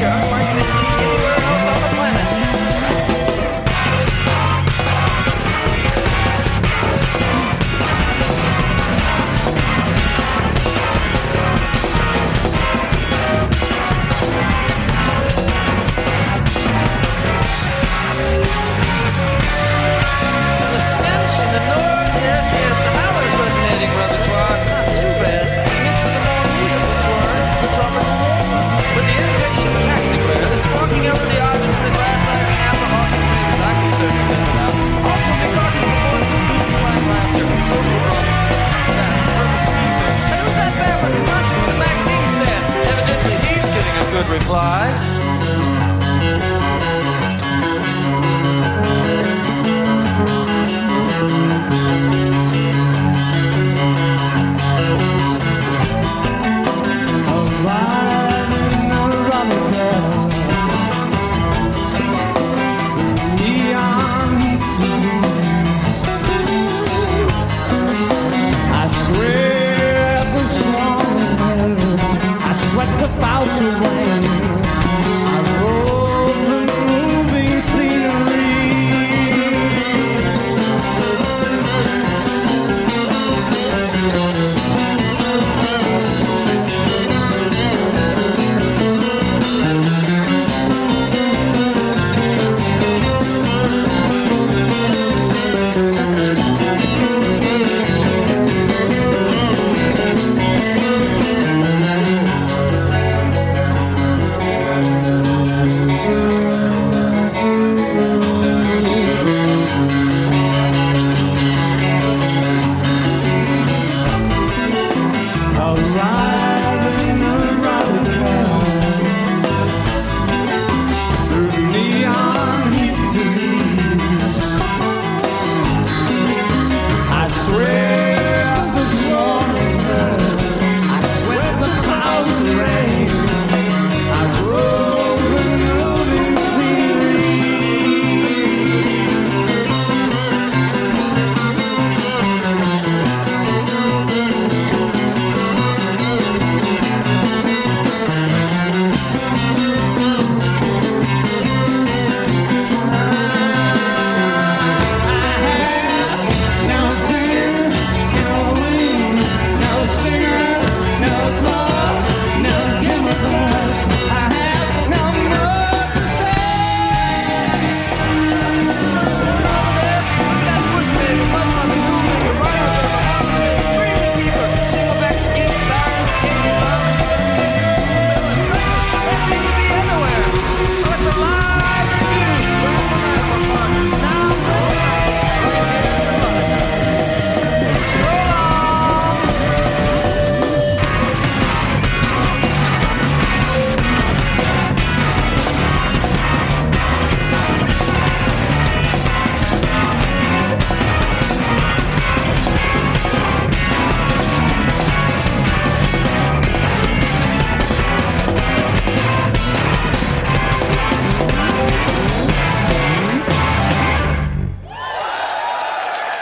creature unlikely to see anywhere else on the planet. The stench and the noise, yes, the howler's resonating repertoire. Not too bad. Mixed with the more musical twirl, the tropical roll. With the irritation of taxi glare, the sparking elderly ibis and the glass-eyed snap of hawking fingers, I can certainly think it out. Also because it's the voice of student slang laughter, social drama. Hey, who's that babbler commercial with the magazine stand? Evidently he's getting a good reply. Without a rain.